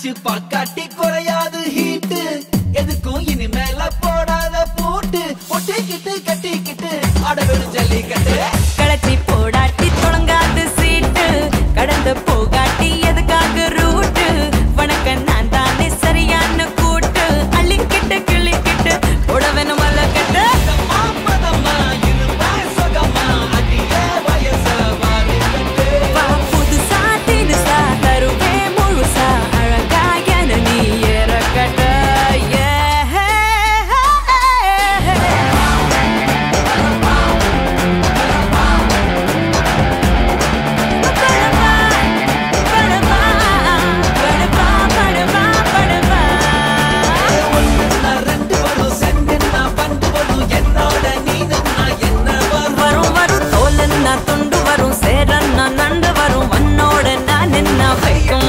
அடிச்சு பாக்காட்டி குறையாது ஹீட்டு எதுக்கும் இனிமேல போடாத போட்டு ஒட்டிக்கிட்டு கட்டிக்கிட்டு ஆடவெடும் ஜல்லிக்கட்டு களைச்சி போடாட்டி தொடங்காது சீட்டு கடந்து போகாட்டி எதுக்காக ரூட்டு வணக்க நான் தானே சரியான கூட்டு அள்ளிக்கிட்டு கிள்ளிக்கிட்டு போட வேணும் மல்ல கட்டு மாப்பதம்மா இருப்பாய் சுகமா அடியே வயச வாரி கட்டு புதுசா தினுசா தருவே முழுசா அழகா என நீ ஏறக்கட்ட ரெண்டு வரும் சென்னா பண்டு வரும் என்னோட நீதம்னா என்ன வரும் வரும் வரும் தோலன்னா துண்டு வரும் சேரன்னா நண்டு வரும் வன்னோட நான் என்ன வைக்கும்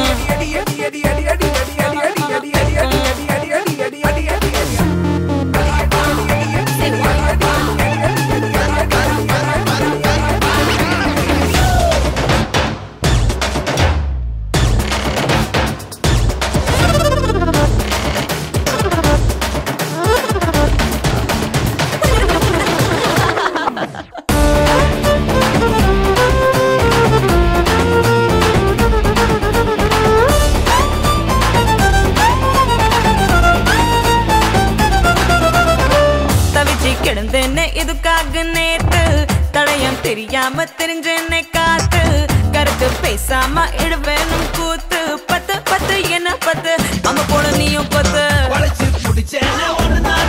கிடந்தேன்னு இதுக்காக நேத்து தடயம் தெரியாம தெரிஞ்சேன்னே காத்து கருத்து பேசாம இடுவேனும் கூத்து பத்து பத்து என்ன பத்து அம்மா போல நீயும் பத்து வளைச்சு புடிச்சேன்னு ஒண்ணு